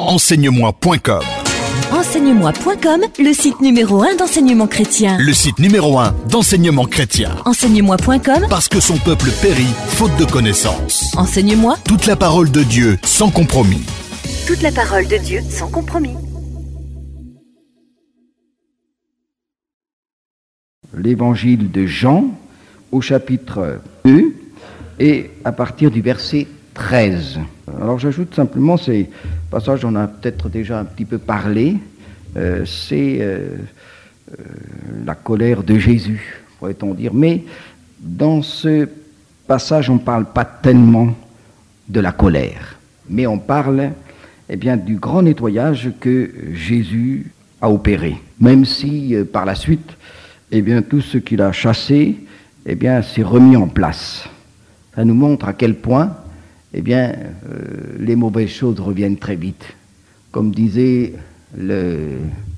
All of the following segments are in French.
Enseigne-moi.com. Enseigne-moi.com, le site numéro 1 d'enseignement chrétien. Le site numéro 1 d'enseignement chrétien. Enseigne-moi.com, Parce que son peuple périt faute de connaissances. Enseigne-moi. Toute la parole de Dieu sans compromis. Toute la parole de Dieu sans compromis. L'évangile de Jean au chapitre 2 et à partir du verset 13. Alors j'ajoute simplement, ces passages on a peut-être déjà un petit peu parlé, c'est la colère de Jésus, pourrait-on dire. Mais dans ce passage on ne parle pas tellement de la colère, mais on parle du grand nettoyage que Jésus a opéré. Même si par la suite, tout ce qu'il a chassé, s'est remis en place. Ça nous montre à quel point, les mauvaises choses reviennent très vite. Comme disait le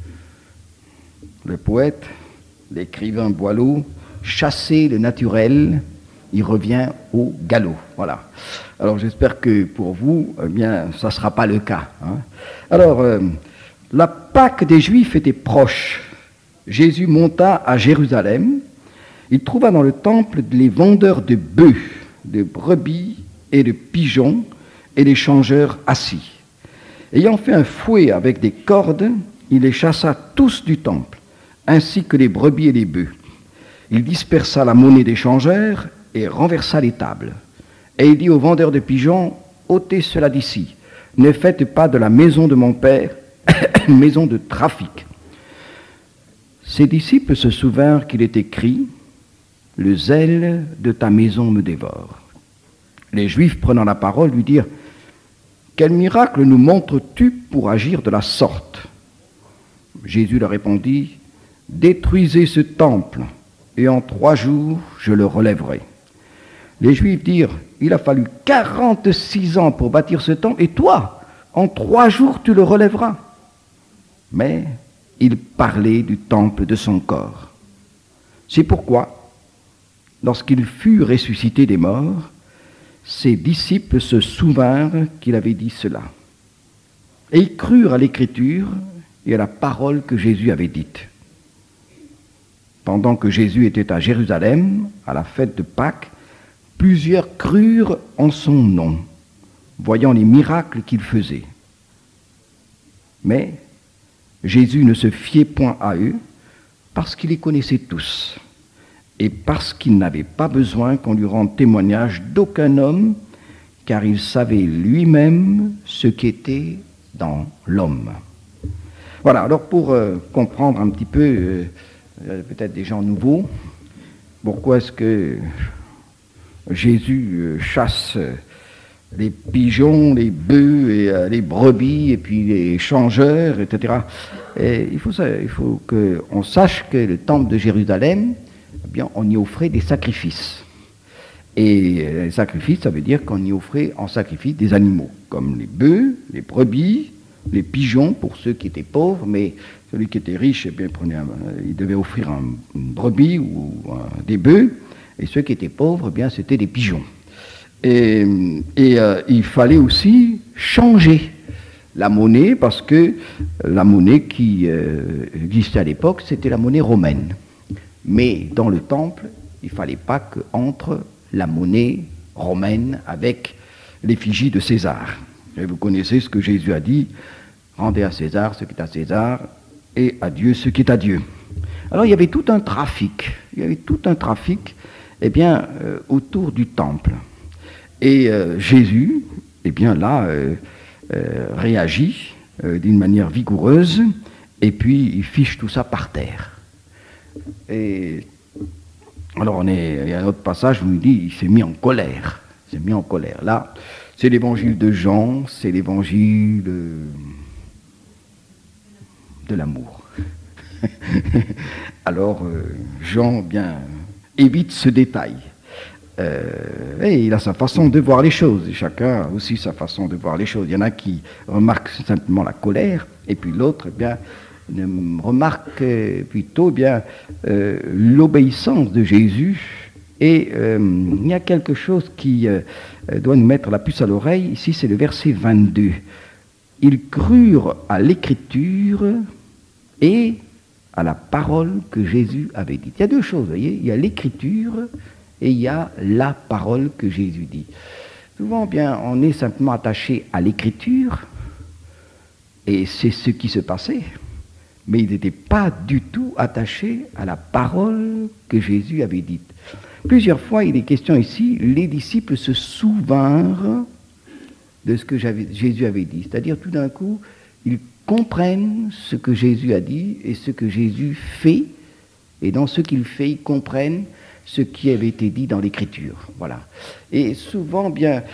poète, l'écrivain Boileau, chasser le naturel, il revient au galop. Voilà. Alors j'espère que pour vous, ça ne sera pas le cas. Alors, la Pâque des Juifs était proche. Jésus monta à Jérusalem. Il trouva dans le temple les vendeurs de bœufs, de brebis et de pigeons, et les changeurs assis. Ayant fait un fouet avec des cordes, il les chassa tous du temple, ainsi que les brebis et les bœufs. Il dispersa la monnaie des changeurs et renversa les tables. Et il dit aux vendeurs de pigeons, « ôtez cela d'ici, ne faites pas de la maison de mon Père une maison de trafic. » Ses disciples se souvinrent qu'il est écrit « Le zèle de ta maison me dévore. » Les Juifs, prenant la parole, lui dirent « Quel miracle nous montres-tu pour agir de la sorte ?» Jésus leur répondit « Détruisez ce temple, et en 3 jours je le relèverai. » Les Juifs dirent « Il a fallu 46 ans pour bâtir ce temple, et toi, en 3 jours tu le relèveras. » Mais il parlait du temple de son corps. C'est pourquoi, lorsqu'il fut ressuscité des morts, ses disciples se souvinrent qu'il avait dit cela. Et ils crurent à l'Écriture et à la parole que Jésus avait dite. Pendant que Jésus était à Jérusalem, à la fête de Pâques, plusieurs crurent en son nom, voyant les miracles qu'il faisait. Mais Jésus ne se fiait point à eux, parce qu'il les connaissait tous, et parce qu'il n'avait pas besoin qu'on lui rende témoignage d'aucun homme, car il savait lui-même ce qu'était dans l'homme. Voilà, alors pour comprendre un petit peu, peut-être des gens nouveaux, pourquoi est-ce que Jésus chasse les pigeons, les bœufs, et les brebis, et puis les changeurs, etc. Et il faut qu'on sache que le temple de Jérusalem, on y offrait des sacrifices. Et les sacrifices, ça veut dire qu'on y offrait en sacrifice des animaux, comme les bœufs, les brebis, les pigeons pour ceux qui étaient pauvres, mais celui qui était riche, il devait offrir une brebis ou des bœufs, et ceux qui étaient pauvres, c'était des pigeons. Et il fallait aussi changer la monnaie, parce que la monnaie qui existait à l'époque, c'était la monnaie romaine. Mais dans le temple, il ne fallait pas qu'entre la monnaie romaine avec l'effigie de César. Et vous connaissez ce que Jésus a dit, « Rendez à César ce qui est à César, et à Dieu ce qui est à Dieu. » Alors il y avait tout un trafic, autour du temple. Et Jésus, réagit d'une manière vigoureuse, et puis il fiche tout ça par terre. Et alors il y a un autre passage où il dit, il s'est mis en colère. Là, c'est l'évangile de Jean, c'est l'évangile de l'amour. Alors, Jean, évite ce détail. Et il a sa façon de voir les choses, et chacun a aussi sa façon de voir les choses. Il y en a qui remarquent simplement la colère, et puis l'autre, remarque plutôt l'obéissance de Jésus. Et il y a quelque chose qui doit nous mettre la puce à l'oreille. Ici, c'est le verset 22. ils crurent à l'écriture et à la parole que Jésus avait dite. Il y a deux choses, vous voyez, il y a l'écriture et il y a la parole que Jésus dit. Souvent, bien, on est simplement attaché à l'écriture, et c'est ce qui se passait, mais ils n'étaient pas du tout attachés à la parole que Jésus avait dite. Plusieurs fois, il est question ici, les disciples se souvinrent de ce que Jésus avait dit. C'est-à-dire, tout d'un coup, ils comprennent ce que Jésus a dit et ce que Jésus fait, et dans ce qu'il fait, ils comprennent ce qui avait été dit dans l'Écriture. Voilà. Et souvent, bien,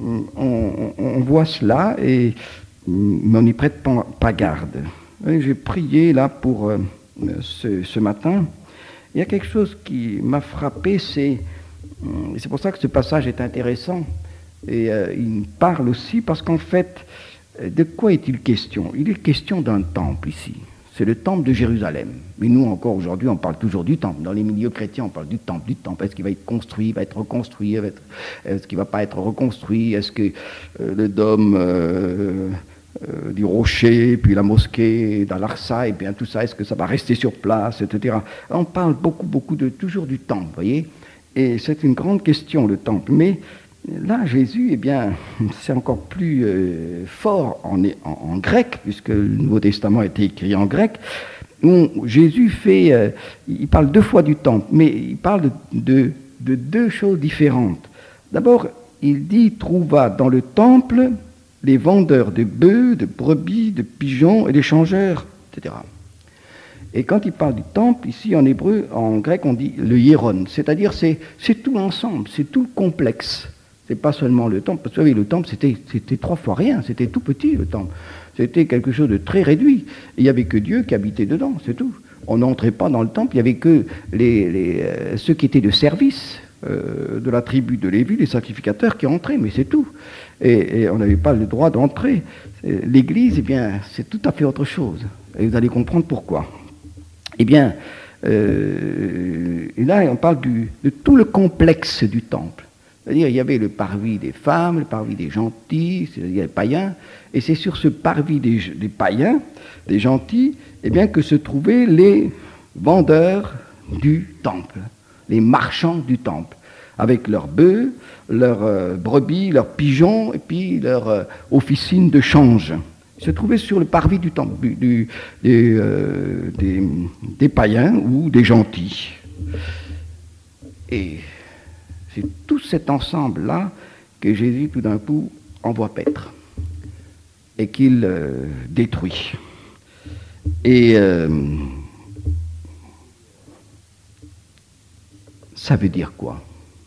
on voit cela, mais on n'y prête pas garde. J'ai prié là pour ce matin. Il y a quelque chose qui m'a frappé, c'est pour ça que ce passage est intéressant. Et il parle aussi parce qu'en fait, de quoi est-il question? Il est question d'un temple ici. C'est le temple de Jérusalem. Mais nous, encore aujourd'hui, on parle toujours du temple. Dans les milieux chrétiens, on parle du temple, du temple. Est-ce qu'il va être construit, va être reconstruit? Est-ce qu'il ne va pas être reconstruit? Est-ce que le dôme du rocher, puis la mosquée d'Al-Aqsa, et bien tout ça, est-ce que ça va rester sur place, etc. On parle beaucoup toujours du temple, vous voyez. Et c'est une grande question, le temple. Mais là, Jésus, eh bien, c'est encore plus fort en grec, puisque le Nouveau Testament a été écrit en grec, où Jésus il parle deux fois du temple, mais il parle de deux choses différentes. D'abord, il dit, trouva dans le temple les vendeurs de bœufs, de brebis, de pigeons et les changeurs, etc. Et quand il parle du temple, ici en hébreu, en grec, on dit le hieron, c'est-à-dire c'est tout l'ensemble, c'est tout le complexe. C'est pas seulement le temple, parce que vous savez, le temple, c'était 3 fois rien, c'était tout petit le temple. C'était quelque chose de très réduit. Et il n'y avait que Dieu qui habitait dedans, c'est tout. On n'entrait pas dans le temple, il n'y avait que ceux qui étaient de service de la tribu de Lévi, les sacrificateurs qui entraient, mais c'est tout. Et on n'avait pas le droit d'entrer. L'Église, eh bien, c'est tout à fait autre chose. Et vous allez comprendre pourquoi. Eh bien, et là, on parle de tout le complexe du temple. C'est-à-dire, il y avait le parvis des femmes, le parvis des gentils, c'est-à-dire les païens, et c'est sur ce parvis des païens, des gentils, eh bien, que se trouvaient les vendeurs du temple, les marchands du temple, avec leurs bœufs, leurs brebis, leurs pigeons, et puis leurs officines de change. Ils se trouvaient sur le parvis du temple, des païens ou des gentils. Et c'est tout cet ensemble-là que Jésus, tout d'un coup, envoie paître et qu'il détruit. Et ça veut dire quoi?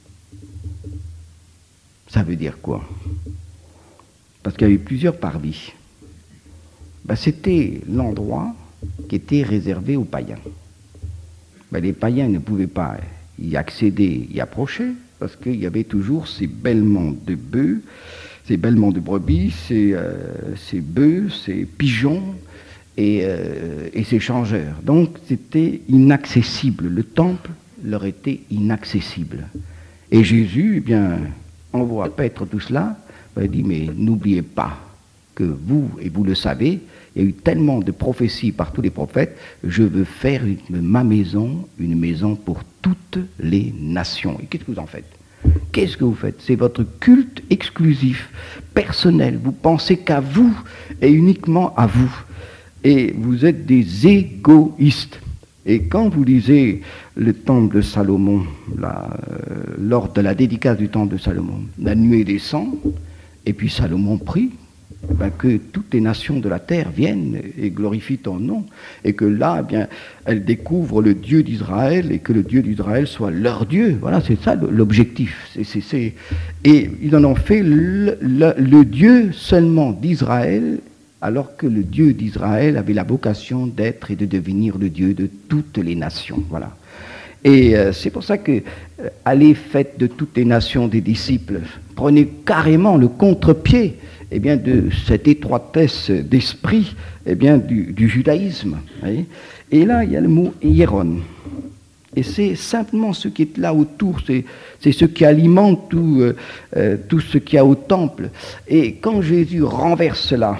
Ça veut dire quoi? Parce qu'il y avait plusieurs parvis. C'était l'endroit qui était réservé aux païens. Les païens ne pouvaient pas y accéder, y approcher, parce qu'il y avait toujours ces bêlements de bœufs, ces bêlements de brebis, ces bœufs, ces pigeons et ces changeurs. Donc c'était inaccessible. Le temple leur était inaccessible. Et Jésus, eh bien, envoie paître tout cela. Il dit, mais n'oubliez pas que vous, et vous le savez, il y a eu tellement de prophéties par tous les prophètes, je veux faire ma maison, une maison pour toutes les nations. Et qu'est-ce que vous en faites? Qu'est-ce que vous faites? C'est votre culte exclusif, personnel. Vous pensez qu'à vous et uniquement à vous. Et vous êtes des égoïstes. Et quand vous lisez le temple de Salomon, lors de la dédicace du temple de Salomon, la nuée descend, et puis Salomon prie, que toutes les nations de la terre viennent et glorifient ton nom, et que là, eh bien, elles découvrent le Dieu d'Israël, et que le Dieu d'Israël soit leur Dieu. Voilà, c'est ça l'objectif. Et ils en ont fait le Dieu seulement d'Israël, alors que le Dieu d'Israël avait la vocation d'être et de devenir le Dieu de toutes les nations. Voilà. Et c'est pour ça que allez, faites de toutes les nations des disciples, prenez carrément le contre-pied, eh bien, de cette étroitesse d'esprit, eh bien, du judaïsme. Voyez. Et là, il y a le mot hieron. Et c'est simplement ce qui est là autour, c'est ce qui alimente tout ce qu'il y a au temple. Et quand Jésus renverse cela,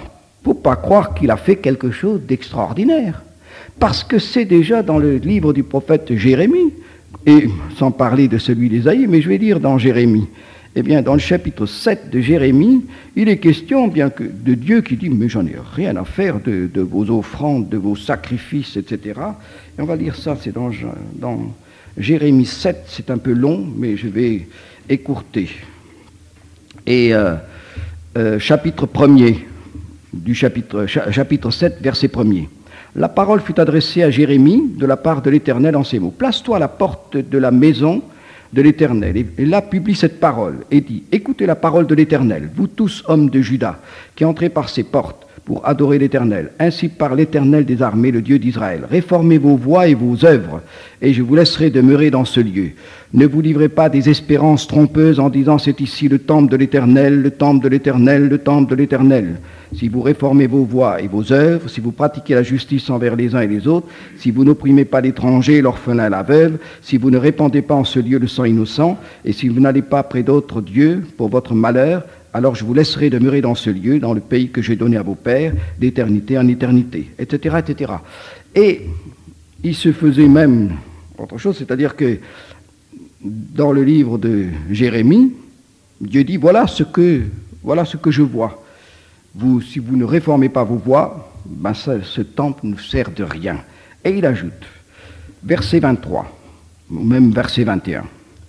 faut pas croire qu'il a fait quelque chose d'extraordinaire. Parce que c'est déjà dans le livre du prophète Jérémie, et sans parler de celui d'Ésaïe, mais je vais dire dans Jérémie. Eh bien, dans le chapitre 7 de Jérémie, il est question bien que de Dieu qui dit « Mais j'en ai rien à faire de vos offrandes, de vos sacrifices, etc. » Et on va lire ça, c'est dans Jérémie 7, c'est un peu long, mais je vais écourter. Et chapitre 1er, chapitre 7, verset 1er. La parole fut adressée à Jérémie de la part de l'Éternel en ces mots. « Place-toi à la porte de la maison de l'Éternel. » Et là publie cette parole et dit « Écoutez la parole de l'Éternel, vous tous hommes de Juda, qui entrez par ces portes pour adorer l'Éternel. Ainsi parle l'Éternel des armées, le Dieu d'Israël. Réformez vos voies et vos œuvres, et je vous laisserai demeurer dans ce lieu. Ne vous livrez pas des espérances trompeuses en disant c'est ici le temple de l'Éternel, le temple de l'Éternel, le temple de l'Éternel. Si vous réformez vos voies et vos œuvres, si vous pratiquez la justice envers les uns et les autres, si vous n'opprimez pas l'étranger, l'orphelin et la veuve, si vous ne répandez pas en ce lieu le sang innocent, et si vous n'allez pas près d'autres dieux pour votre malheur, alors je vous laisserai demeurer dans ce lieu, dans le pays que j'ai donné à vos pères, d'éternité en éternité, etc., etc. Et il se faisait même autre chose, c'est-à-dire que dans le livre de Jérémie, Dieu dit, voilà ce que je vois. Si vous ne réformez pas vos voies, ce temple ne sert de rien. Et il ajoute, verset 23, ou même verset 21.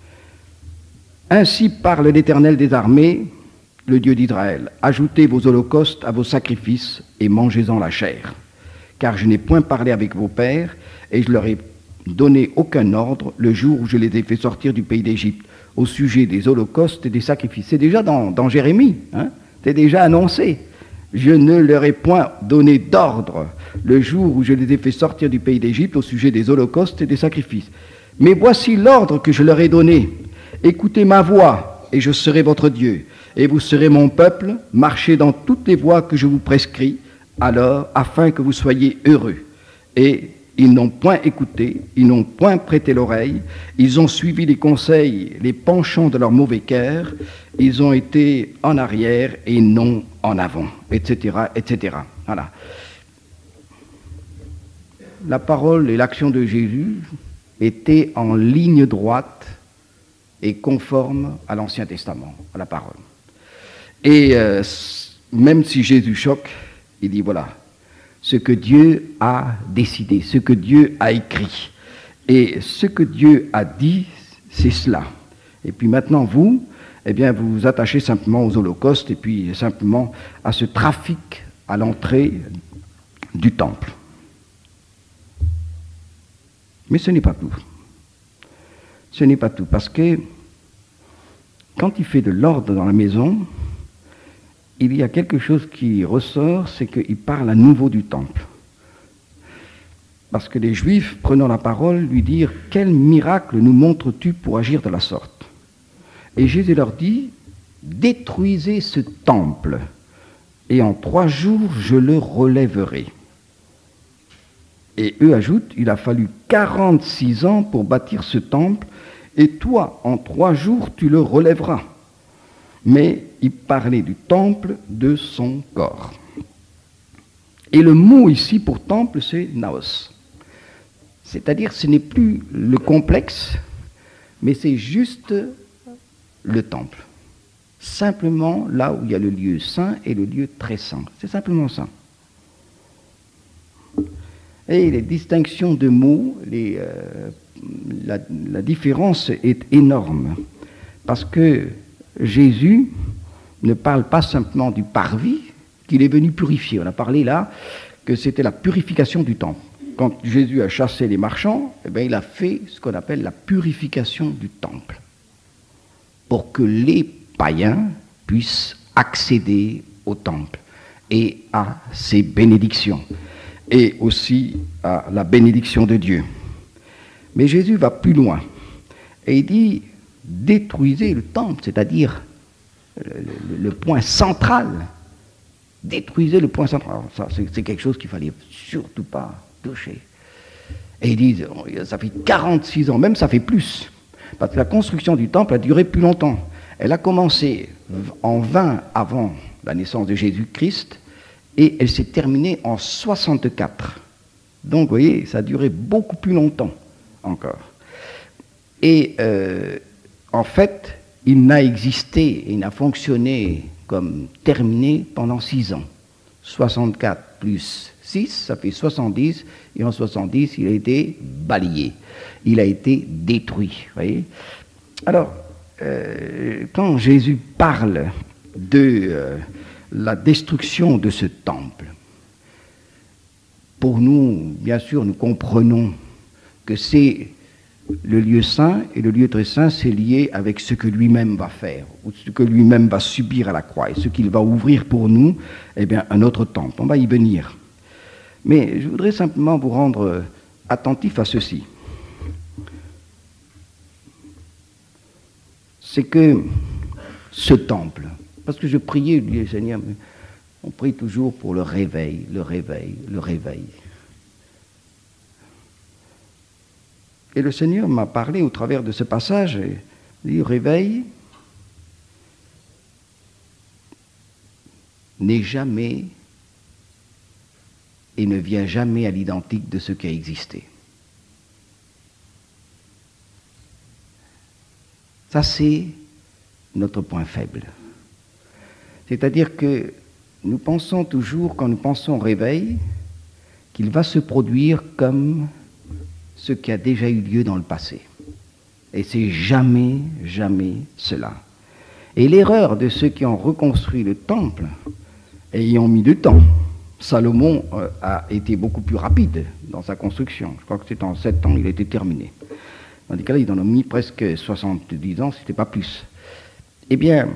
Ainsi parle l'Éternel des armées, le Dieu d'Israël. Ajoutez vos holocaustes à vos sacrifices et mangez-en la chair. Car je n'ai point parlé avec vos pères, et je leur ai donné aucun ordre le jour où je les ai fait sortir du pays d'Égypte, au sujet des holocaustes et des sacrifices. C'est déjà dans Jérémie, hein, c'est déjà annoncé. Je ne leur ai point donné d'ordre le jour où je les ai fait sortir du pays d'Égypte au sujet des holocaustes et des sacrifices. Mais voici l'ordre que je leur ai donné. Écoutez ma voix, et je serai votre Dieu, et vous serez mon peuple, marchez dans toutes les voies que je vous prescris, alors, afin que vous soyez heureux. Et ils n'ont point écouté, ils n'ont point prêté l'oreille, ils ont suivi les conseils, les penchants de leur mauvais cœur, ils ont été en arrière et non en avant, etc., etc. Voilà. La parole et l'action de Jésus étaient en ligne droite et conformes à l'Ancien Testament, à la parole. Et même si Jésus choque, il dit voilà, ce que Dieu a décidé, ce que Dieu a écrit. Et ce que Dieu a dit, c'est cela. Et puis maintenant, vous, eh bien, vous vous attachez simplement aux holocaustes et puis simplement à ce trafic à l'entrée du temple. Mais ce n'est pas tout. Ce n'est pas tout, parce que quand il fait de l'ordre dans la maison, il y a quelque chose qui ressort, c'est qu'il parle à nouveau du temple. Parce que les Juifs, prenant la parole, lui dirent « Quel miracle nous montres-tu pour agir de la sorte ?» Et Jésus leur dit « Détruisez ce temple, et en 3 jours je le relèverai. » Et eux ajoutent « Il a fallu 46 ans pour bâtir ce temple, et toi, en 3 jours, tu le relèveras. » Mais il parlait du temple de son corps. Et le mot ici pour temple, c'est naos. C'est-à-dire, ce n'est plus le complexe, mais c'est juste le temple. Simplement là où il y a le lieu saint et le lieu très saint. C'est simplement ça. Et les distinctions de mots, la différence est énorme. Parce que Jésus ne parle pas simplement du parvis qu'il est venu purifier. On a parlé là que c'était la purification du temple. Quand Jésus a chassé les marchands, eh bien, il a fait ce qu'on appelle la purification du temple, pour que les païens puissent accéder au temple et à ses bénédictions, et aussi à la bénédiction de Dieu. Mais Jésus va plus loin, et il dit « détruisez le temple », c'est-à-dire le point central. Détruisez le point central. Alors ça, c'est quelque chose qu'il ne fallait surtout pas toucher. Et ils disent, ça fait 46 ans, même ça fait plus, parce que la construction du temple a duré plus longtemps. Elle a commencé en 20 avant la naissance de Jésus-Christ, et elle s'est terminée en 64. Donc, vous voyez, ça a duré beaucoup plus longtemps encore. Et en fait, il n'a existé, il n'a fonctionné comme terminé pendant 6 ans. 64 plus 6, ça fait 70, et en 70, il a été balayé. Il a été détruit, vous voyez. Alors, quand Jésus parle de la destruction de ce temple, pour nous, bien sûr, nous comprenons que c'est le lieu saint, et le lieu très saint, c'est lié avec ce que lui-même va faire, ou ce que lui-même va subir à la croix, et ce qu'il va ouvrir pour nous, eh bien, un autre temple. On va y venir. Mais je voudrais simplement vous rendre attentif à ceci. C'est que ce temple, parce que je priais, je disais, Seigneur, on prie toujours pour le réveil, le réveil, le réveil. Et le Seigneur m'a parlé au travers de ce passage, il dit, réveil n'est jamais et ne vient jamais à l'identique de ce qui a existé. Ça, c'est notre point faible. C'est-à-dire que nous pensons toujours, quand nous pensons au réveil, qu'il va se produire comme ce qui a déjà eu lieu dans le passé. Et c'est jamais, jamais cela. Et l'erreur de ceux qui ont reconstruit le temple, et y ont mis du temps, Salomon a été beaucoup plus rapide dans sa construction. Je crois que c'était en 7 ans, il a été terminé. Tandis que là, ils en ont mis presque 70 ans, si ce n'était pas plus. Eh bien,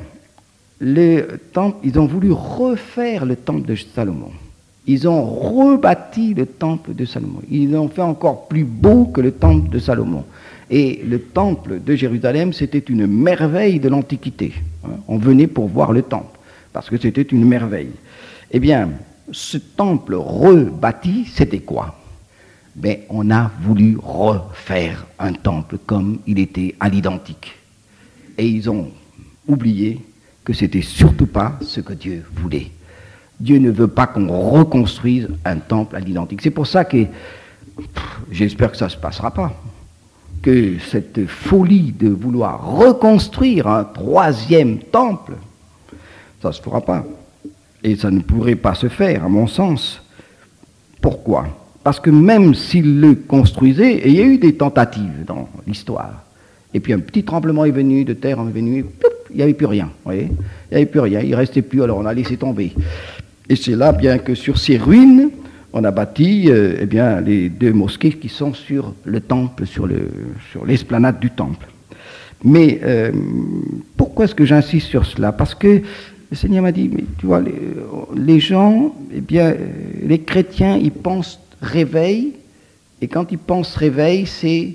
le temple, ils ont voulu refaire le temple de Salomon. Ils ont rebâti le temple de Salomon. Ils l'ont fait encore plus beau que le temple de Salomon. Et le temple de Jérusalem, c'était une merveille de l'Antiquité. On venait pour voir le temple, parce que c'était une merveille. Eh bien, ce temple rebâti, c'était quoi? Ben, on a voulu refaire un temple comme il était à l'identique. Et ils ont oublié que c'était surtout pas ce que Dieu voulait. Dieu ne veut pas qu'on reconstruise un temple à l'identique. C'est pour ça que j'espère que ça ne se passera pas. Que cette folie de vouloir reconstruire un 3e temple, ça ne se fera pas. Et ça ne pourrait pas se faire, à mon sens. Pourquoi? Parce que même s'il le construisait, et il y a eu des tentatives dans l'histoire, et puis un petit tremblement est venu, de terre est venu, il n'y avait plus rien, vous voyez, il n'y avait plus rien, il ne restait plus, alors on a laissé tomber. Et c'est là, bien que sur ces ruines, on a bâti eh bien, les 2 mosquées qui sont sur le temple, sur l'esplanade du temple. Mais pourquoi est-ce que j'insiste sur cela? Parce que le Seigneur m'a dit, mais tu vois, les gens, eh bien, les chrétiens, ils pensent réveil, et quand ils pensent réveil, c'est...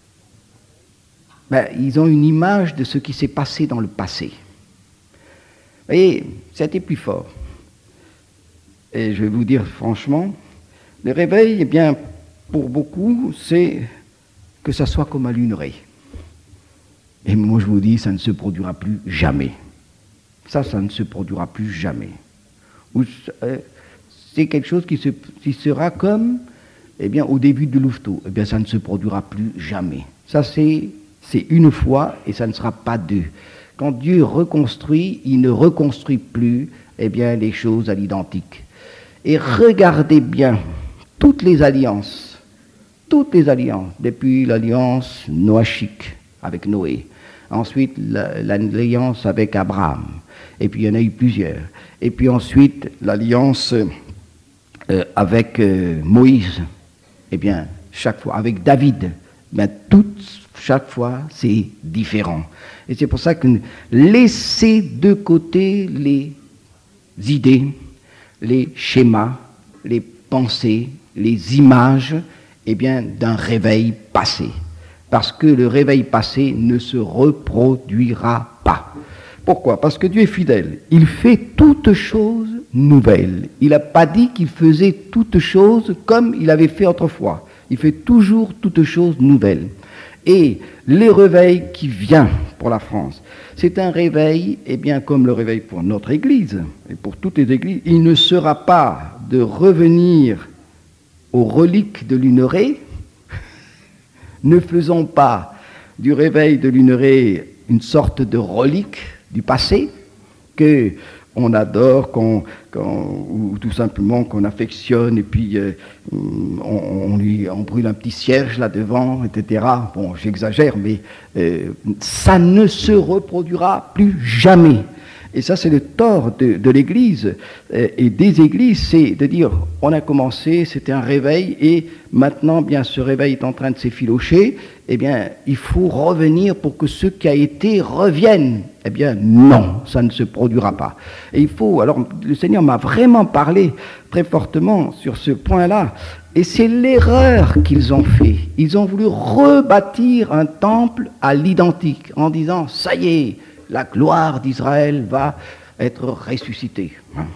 Ben, ils ont une image de ce qui s'est passé dans le passé. Vous voyez, c'était plus fort. Et je vais vous dire franchement, le réveil, eh bien, pour beaucoup, c'est que ça soit comme à l'unerie. Et moi, je vous dis, ça ne se produira plus jamais. Ça ne se produira plus jamais. C'est quelque chose qui sera comme, eh bien, au début de Louveteau. Eh bien, ça ne se produira plus jamais. Ça, c'est une fois et ça ne sera pas 2. Quand Dieu reconstruit, il ne reconstruit plus, eh bien, les choses à l'identique. Et regardez bien toutes les alliances, depuis l'alliance noachique avec Noé, ensuite l'alliance avec Abraham, et puis il y en a eu plusieurs, et puis ensuite l'alliance avec Moïse, eh bien, chaque fois, avec David, ben, chaque fois, c'est différent. Et c'est pour ça que laissez de côté les idées, les schémas, les pensées, les images, eh bien, d'un réveil passé. Parce que le réveil passé ne se reproduira pas. Pourquoi? Parce que Dieu est fidèle. Il fait toutes choses nouvelles. Il n'a pas dit qu'il faisait toutes choses comme il avait fait autrefois. Il fait toujours toutes choses nouvelles. et le réveil qui vient pour la France. C'est un réveil, eh bien, comme le réveil pour notre Église et pour toutes les églises, il ne sera pas de revenir aux reliques de Luneray. Ne faisons pas du réveil de Luneray une sorte de relique du passé que on adore, ou tout simplement qu'on affectionne, et puis on brûle un petit cierge là devant, etc. Bon, j'exagère, mais ça ne se reproduira plus jamais. Et ça, c'est le tort de l'Église et des églises, c'est de dire, on a commencé, c'était un réveil, et maintenant, bien, ce réveil est en train de s'effilocher, eh bien, il faut revenir pour que ce qui a été revienne. Eh bien, non, ça ne se produira pas. Et il faut, alors, le Seigneur m'a vraiment parlé très fortement sur ce point-là, et c'est l'erreur qu'ils ont fait. Ils ont voulu rebâtir un temple à l'identique, en disant, ça y est, la gloire d'Israël va être ressuscitée.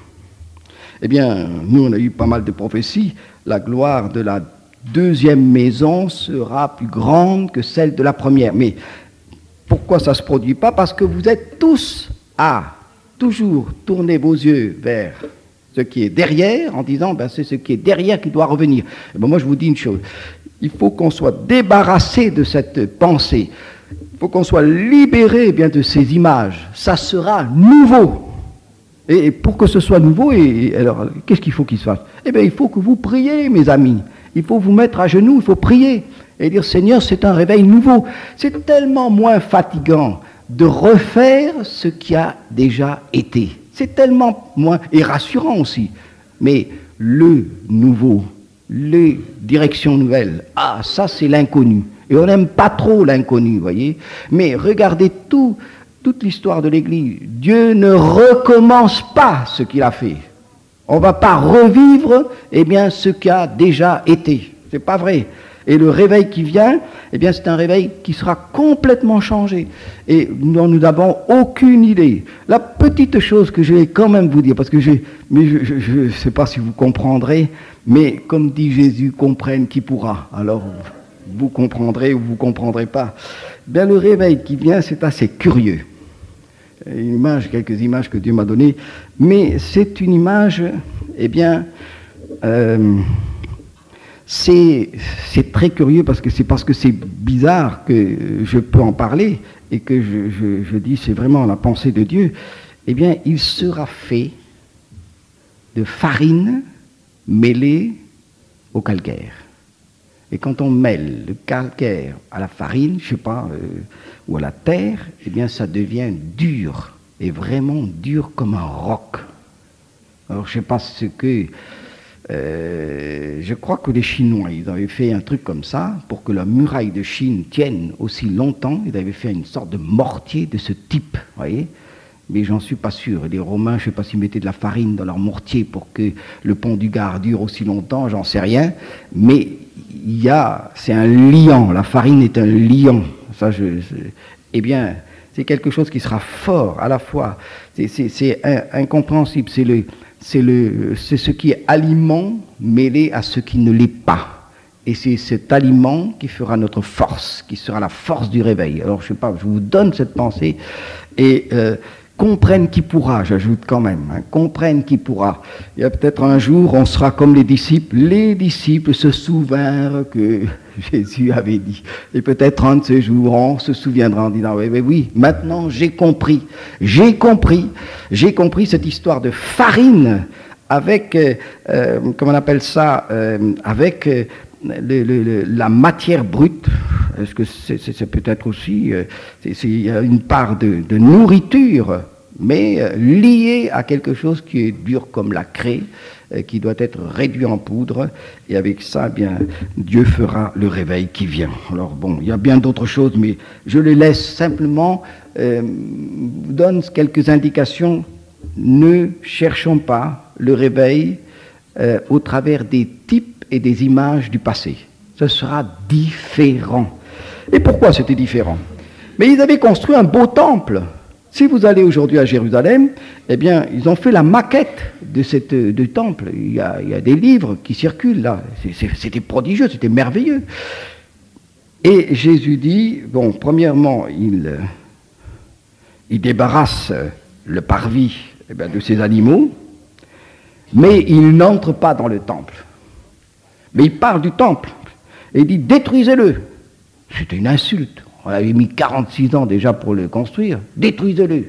Eh bien, nous, on a eu pas mal de prophéties. La gloire de la deuxième maison sera plus grande que celle de la première. Mais pourquoi ça ne se produit pas? Parce que vous êtes tous à toujours tourner vos yeux vers ce qui est derrière, en disant, ben, c'est ce qui est derrière qui doit revenir. Eh bien, moi, je vous dis une chose. Il faut qu'on soit débarrassé de cette pensée. Il faut qu'on soit libéré, bien, de ces images. Ça sera nouveau. Et pour que ce soit nouveau, alors, qu'est-ce qu'il faut qu'il se fasse? Eh bien, il faut que vous priez, mes amis. Il faut vous mettre à genoux, il faut prier. Et dire, Seigneur, c'est un réveil nouveau. C'est tellement moins fatigant de refaire ce qui a déjà été. C'est tellement moins, et rassurant aussi. Mais le nouveau, les directions nouvelles, ah, ça c'est l'inconnu. Et on n'aime pas trop l'inconnu, voyez. Mais regardez toute l'histoire de l'Église. Dieu ne recommence pas ce qu'il a fait. On ne va pas revivre, eh bien, ce qui a déjà été. C'est pas vrai. Et le réveil qui vient, eh bien, c'est un réveil qui sera complètement changé. Et nous n'avons aucune idée. La petite chose que je vais quand même vous dire, parce que je ne sais pas si vous comprendrez, mais comme dit Jésus, comprenne qui pourra. Alors, vous comprendrez ou vous ne comprendrez pas. Bien, le réveil qui vient, c'est assez curieux. Quelques images que Dieu m'a données, mais c'est une image, eh bien, c'est très curieux parce que c'est bizarre que je peux en parler et que je dis c'est vraiment la pensée de Dieu. Eh bien, il sera fait de farine mêlée au calcaire. Et quand on mêle le calcaire à la farine, je ne sais pas, ou à la terre, eh bien ça devient dur, et vraiment dur comme un roc. Alors je ne sais pas ce que... je crois que les Chinois, ils avaient fait un truc comme ça, pour que la muraille de Chine tienne aussi longtemps, ils avaient fait une sorte de mortier de ce type, vous voyez. Mais j'en suis pas sûr. Les Romains, je ne sais pas s'ils mettaient de la farine dans leur mortier pour que le pont du Gard dure aussi longtemps, j'en sais rien. Mais c'est un liant. La farine est un liant. Ça, eh bien, c'est quelque chose qui sera fort à la fois. C'est incompréhensible. C'est ce qui est aliment mêlé à ce qui ne l'est pas. Et c'est cet aliment qui fera notre force, qui sera la force du réveil. Alors, je ne sais pas, je vous donne cette pensée. Et comprenne qui pourra, j'ajoute quand même, comprenne qui pourra. Il y a peut-être un jour, on sera comme les disciples. Les disciples se souvinrent que Jésus avait dit. Et peut-être un de ces jours, on se souviendra en disant, oui, maintenant j'ai compris cette histoire de farine avec, comment on appelle ça, avec la matière brute. Est-ce que c'est peut-être aussi, il y a une part de nourriture, mais liée à quelque chose qui est dur comme la craie, qui doit être réduit en poudre, et avec ça, eh bien, Dieu fera le réveil qui vient. Alors bon, il y a bien d'autres choses, mais je les laisse simplement, vous donne quelques indications. Ne cherchons pas le réveil au travers des types et des images du passé. Ce sera différent. Et pourquoi c'était différent? Mais ils avaient construit un beau temple. Si vous allez aujourd'hui à Jérusalem, eh bien, ils ont fait la maquette de temple. Il y a des livres qui circulent là. C'était prodigieux, c'était merveilleux. Et Jésus dit, bon, premièrement, il débarrasse le parvis de ces animaux, mais il n'entre pas dans le temple. Mais il parle du temple, et il dit, détruisez-le. C'était une insulte. On avait mis 46 ans déjà pour le construire. Détruisez-le.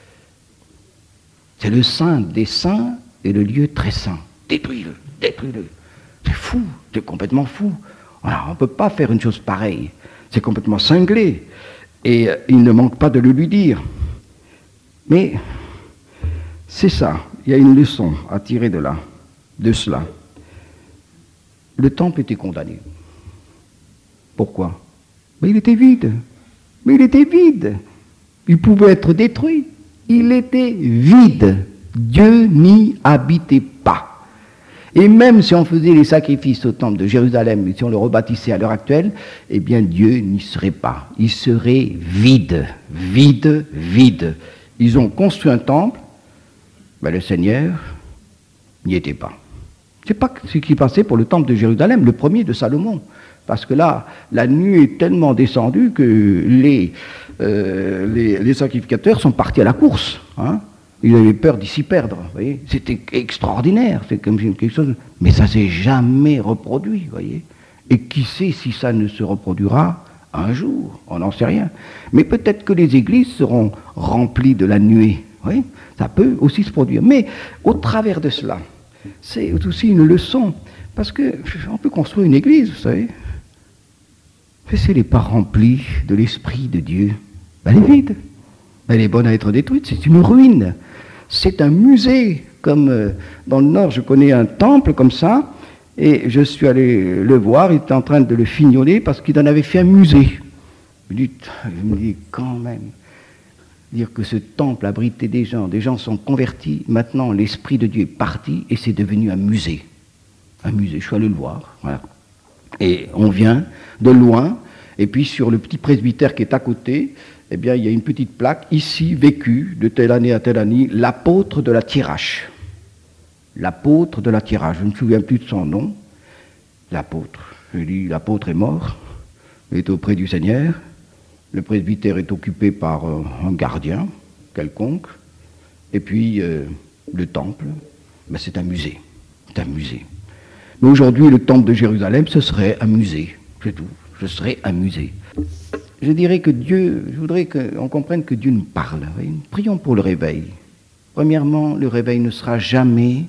C'est le saint des saints et le lieu très saint. Détruisez-le, détruisez-le. C'est fou, c'est complètement fou. Voilà, on ne peut pas faire une chose pareille. C'est complètement cinglé. Et il ne manque pas de le lui dire. Mais c'est ça. Il y a une leçon à tirer de cela. Le temple était condamné. Pourquoi? Mais il était vide. Il pouvait être détruit. Il était vide. Dieu n'y habitait pas. Et même si on faisait les sacrifices au temple de Jérusalem, si on le rebâtissait à l'heure actuelle, eh bien Dieu n'y serait pas. Il serait vide. Ils ont construit un temple, mais le Seigneur n'y était pas. C'est pas ce qui passait pour le temple de Jérusalem, le premier de Salomon. Parce que là, la nuit est tellement descendue que les sacrificateurs sont partis à la course. Ils avaient peur d'y s'y perdre. Vous voyez, c'était extraordinaire. C'est comme quelque chose. Mais ça s'est jamais reproduit. Vous voyez. Et qui sait si ça ne se reproduira un jour? On n'en sait rien. Mais peut-être que les églises seront remplies de la nuée. Oui, ça peut aussi se produire. Mais au travers de cela, c'est aussi une leçon. Parce qu'on peut construire une église, vous savez. Mais si elle n'est pas remplie de l'Esprit de Dieu, elle est vide. Elle est bonne à être détruite. C'est une ruine. C'est un musée. Comme dans le Nord, je connais un temple comme ça. Et je suis allé le voir. Il était en train de le fignoler parce qu'il en avait fait un musée. Je me dis quand même, dire que ce temple abritait des gens sont convertis. Maintenant, l'Esprit de Dieu est parti et c'est devenu un musée. Un musée. Je suis allé le voir. Voilà. Et on vient de loin, et puis sur le petit presbytère qui est à côté, eh bien, il y a une petite plaque, ici, vécu, de telle année à telle année, l'apôtre de la Thiérache. L'apôtre de la Thiérache, je ne me souviens plus de son nom. L'apôtre. Je dis, l'apôtre est mort, il est auprès du Seigneur, le presbytère est occupé par un gardien quelconque, et puis le temple, ben, c'est un musée. C'est un musée. Mais aujourd'hui, le temple de Jérusalem, ce serait un musée. C'est tout. Ce serait un musée. Je dirais que Dieu, je voudrais qu'on comprenne que Dieu nous parle. Oui. Prions pour le réveil. Premièrement, le réveil ne sera jamais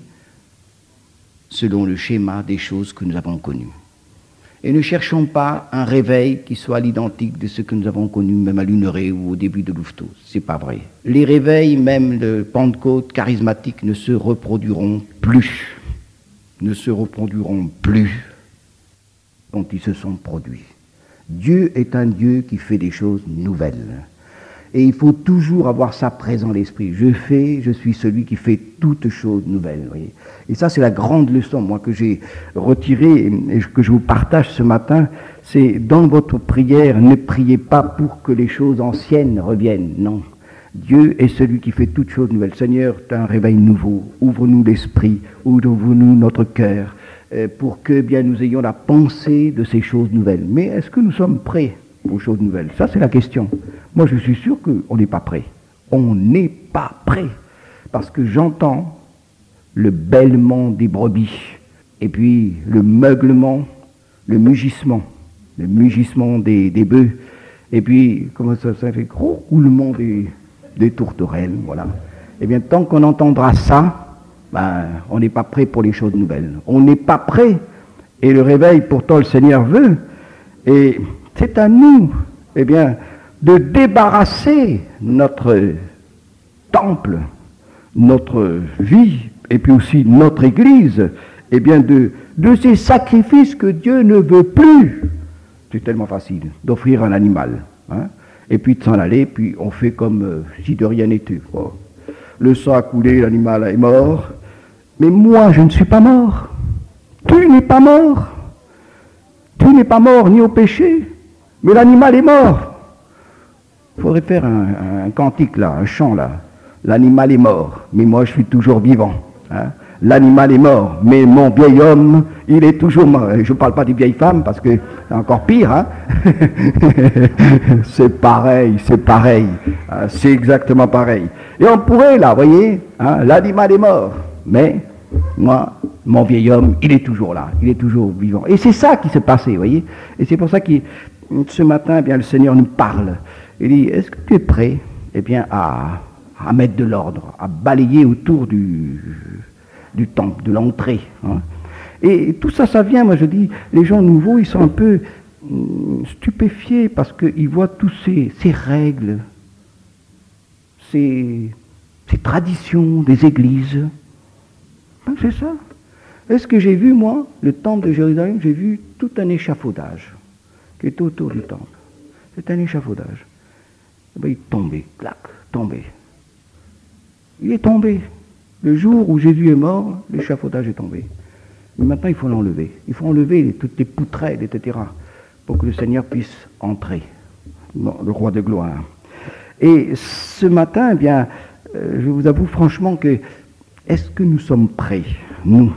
selon le schéma des choses que nous avons connues. Et ne cherchons pas un réveil qui soit l'identique de ce que nous avons connu, même à Luneray ou au début de Louveteaux. C'est pas vrai. Les réveils, même de Pentecôte charismatiques, ne se reproduiront plus. Dont ils se sont produits. Dieu est un Dieu qui fait des choses nouvelles. Et il faut toujours avoir ça présent à l'esprit. Je suis celui qui fait toutes choses nouvelles. Voyez. Et ça, c'est la grande leçon, moi, que j'ai retirée et que je vous partage ce matin. C'est dans votre prière, ne priez pas pour que les choses anciennes reviennent. Non. Dieu est celui qui fait toutes choses nouvelles. Seigneur, tu as un réveil nouveau. Ouvre-nous l'esprit, ouvre-nous notre cœur, pour que bien nous ayons la pensée de ces choses nouvelles. Mais est-ce que nous sommes prêts aux choses nouvelles? Ça, c'est la question. Moi, je suis sûr qu'on n'est pas prêt. On n'est pas prêt. Parce que j'entends le bêlement des brebis, et puis le meuglement, le mugissement des bœufs, et puis, comment ça fait, gros roulement des tourterelles, voilà. Eh bien, tant qu'on entendra ça, ben, on n'est pas prêt pour les choses nouvelles. On n'est pas prêt. Et le réveil, pourtant, le Seigneur veut. Et c'est à nous, eh bien, de débarrasser notre temple, notre vie, et puis aussi notre Église, eh bien, de ces sacrifices que Dieu ne veut plus. C'est tellement facile d'offrir un animal, hein, et puis de s'en aller, puis on fait comme si de rien n'était. Oh. Le sang a coulé, l'animal est mort, mais moi je ne suis pas mort. Tu n'es pas mort. Tu n'es pas mort ni au péché, mais l'animal est mort. Il faudrait faire un cantique là, un chant là. L'animal est mort, mais moi je suis toujours vivant. Hein. l'animal est mort, mais mon vieil homme, il est toujours mort. Je ne parle pas des vieilles femmes, parce que c'est encore pire, hein. C'est pareil, c'est exactement pareil. Et on pourrait, là, vous voyez, hein, l'animal est mort, mais moi, mon vieil homme, il est toujours là, il est toujours vivant. Et c'est ça qui s'est passé, vous voyez. Et c'est pour ça que ce matin, eh bien, le Seigneur nous parle. Il dit, est-ce que tu es prêt, eh bien, à mettre de l'ordre, à balayer autour du temple, de l'entrée, hein. Et tout ça, ça vient, moi je dis, les gens nouveaux, ils sont un peu stupéfiés parce qu'ils voient tous ces règles, ces traditions des églises. Ben, c'est ça. Est-ce que j'ai vu, moi, le temple de Jérusalem, j'ai vu tout un échafaudage qui était autour du temple. C'est un échafaudage. Ben, il est tombé, clac, tombé. Il est tombé. Le jour où Jésus est mort, l'échafaudage est tombé. Mais maintenant, il faut l'enlever. Il faut enlever toutes les poutrelles, etc., pour que le Seigneur puisse entrer, le roi de gloire. Et ce matin, eh bien, je vous avoue franchement que, est-ce que nous sommes prêts, nous,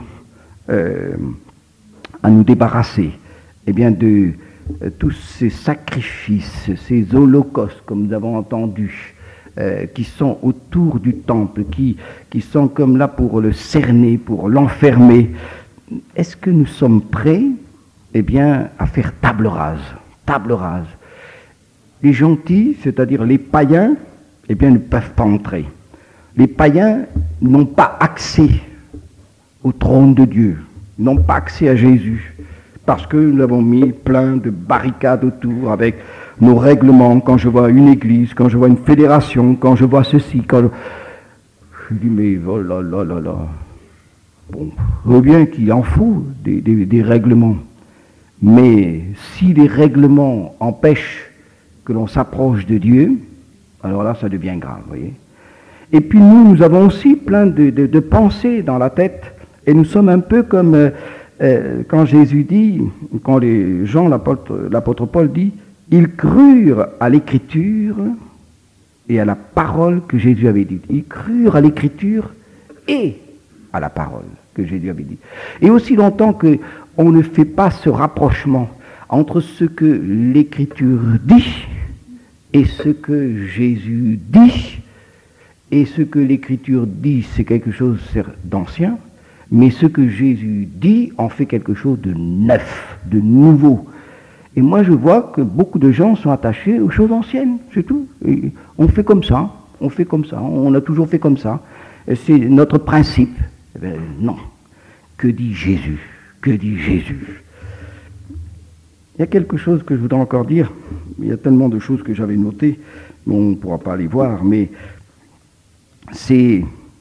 à nous débarrasser, eh bien, de tous ces sacrifices, ces holocaustes, comme nous avons entendu, qui sont autour du temple, qui sont comme là pour le cerner, pour l'enfermer. Est-ce que nous sommes prêts, eh bien, à faire table rase? Table rase. Les gentils, c'est-à-dire les païens, eh bien, ne peuvent pas entrer. Les païens n'ont pas accès au trône de Dieu, n'ont pas accès à Jésus, parce que nous avons mis plein de barricades autour avec nos règlements. Quand je vois une église, quand je vois une fédération, quand je vois ceci, je dis, mais oh là là là là. Bon, je veux bien qu'il en faut des règlements, mais si les règlements empêchent que l'on s'approche de Dieu, alors là, ça devient grave, vous voyez. Et puis nous avons aussi plein de pensées dans la tête, et nous sommes un peu comme quand Jésus dit, quand les gens, l'apôtre Paul dit, ils crurent à l'écriture et à la parole que Jésus avait dite. Ils crurent à l'écriture et à la parole que Jésus avait dit. Et aussi longtemps qu'on ne fait pas ce rapprochement entre ce que l'écriture dit et ce que Jésus dit, et ce que l'écriture dit, c'est quelque chose d'ancien, mais ce que Jésus dit en fait quelque chose de neuf, de nouveau. Et moi je vois que beaucoup de gens sont attachés aux choses anciennes, c'est tout. Et on fait comme ça, on a toujours fait comme ça, et c'est notre principe. Eh bien, non. Que dit Jésus? Que dit Jésus? Il y a quelque chose que je voudrais encore dire. Il y a tellement de choses que j'avais notées, mais on ne pourra pas les voir, mais c'est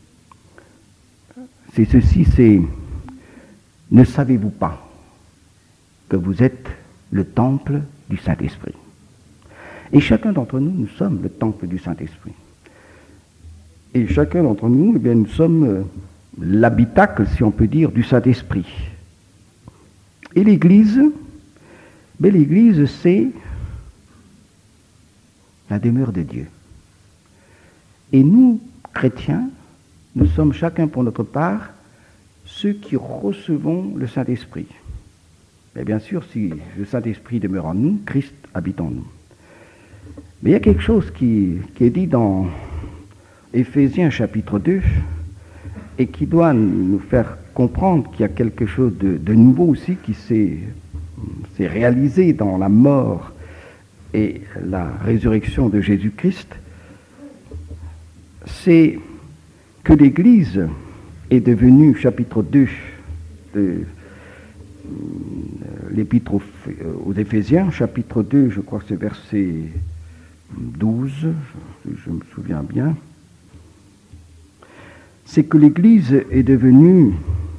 ceci, c'est ne savez-vous pas que vous êtes le temple du Saint-Esprit? Et chacun d'entre nous, nous sommes le temple du Saint-Esprit. Et chacun d'entre nous, eh bien, nous sommes l'habitacle, si on peut dire, du Saint-Esprit. Et l'Église, ben, l'Église, c'est la demeure de Dieu. Et nous, chrétiens, nous sommes chacun pour notre part ceux qui recevons le Saint-Esprit. Mais bien sûr, si le Saint-Esprit demeure en nous, Christ habite en nous. Mais il y a quelque chose qui est dit dans Éphésiens chapitre 2, et qui doit nous faire comprendre qu'il y a quelque chose de nouveau aussi qui s'est réalisé dans la mort et la résurrection de Jésus-Christ. C'est que l'Église est devenue, chapitre 2 de l'Épître aux Éphésiens, chapitre 2, je crois que c'est verset 12, je me souviens bien, c'est que l'Église est devenue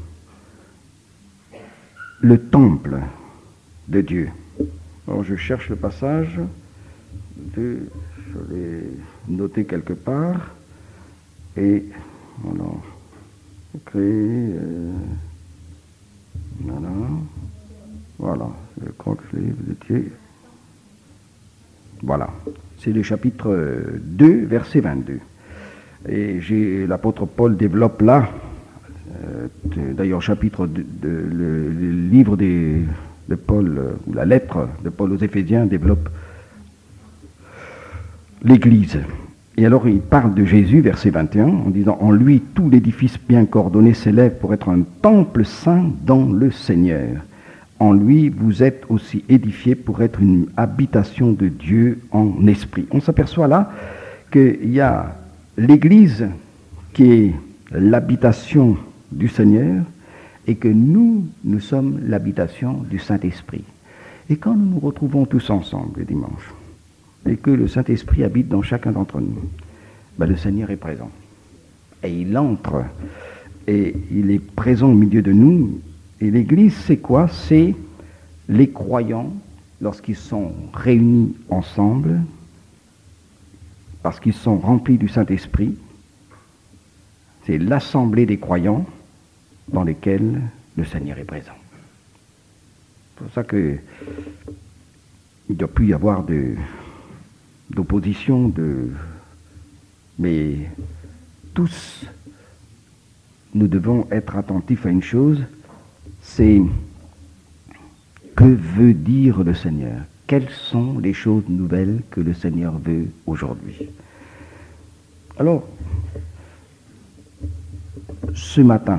le temple de Dieu. Alors je cherche le passage, je l'ai noté quelque part, et voilà, voilà, je crois que je l'ai, vous étiez, voilà, c'est le chapitre 2, verset 22. Et l'apôtre Paul développe là D'ailleurs, le livre de Paul, ou la lettre de Paul aux Éphésiens développe l'Église. Et alors il parle de Jésus, verset 21, en disant « En lui, tout l'édifice bien coordonné s'élève pour être un temple saint dans le Seigneur. En lui, vous êtes aussi édifiés pour être une habitation de Dieu en esprit. » On s'aperçoit là qu'il y a l'Église qui est l'habitation du Seigneur et que nous sommes l'habitation du Saint-Esprit. Et quand nous nous retrouvons tous ensemble le dimanche, et que le Saint-Esprit habite dans chacun d'entre nous, le Seigneur est présent. Et il entre, et il est présent au milieu de nous. Et l'Église, c'est quoi? C'est les croyants, lorsqu'ils sont réunis ensemble, parce qu'ils sont remplis du Saint-Esprit. C'est l'assemblée des croyants dans lesquels le Seigneur est présent. C'est pour ça que il ne doit plus y avoir d'opposition, mais tous, nous devons être attentifs à une chose, c'est que veut dire le Seigneur? Quelles sont les choses nouvelles que le Seigneur veut aujourd'hui? Alors, ce matin,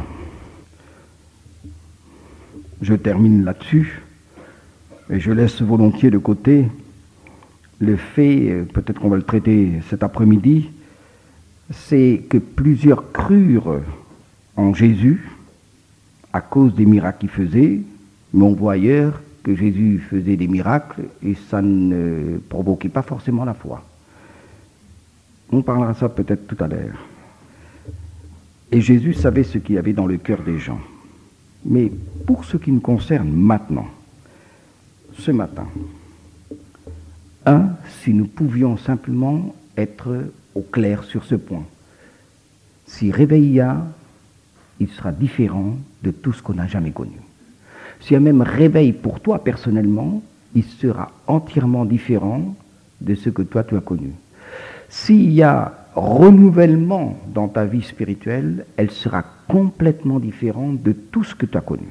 je termine là-dessus, et je laisse volontiers de côté le fait, peut-être qu'on va le traiter cet après-midi, c'est que plusieurs crurent en Jésus à cause des miracles qu'il faisait, mais on voit ailleurs que Jésus faisait des miracles et ça ne provoquait pas forcément la foi. On parlera de ça peut-être tout à l'heure. Et Jésus savait ce qu'il y avait dans le cœur des gens. Mais pour ce qui nous concerne maintenant, ce matin, si nous pouvions simplement être au clair sur ce point. Si réveil il y a, il sera différent de tout ce qu'on n'a jamais connu. S'il y a même réveil pour toi personnellement, il sera entièrement différent de ce que toi tu as connu. S'il y a renouvellement dans ta vie spirituelle, elle sera complètement différente de tout ce que tu as connu.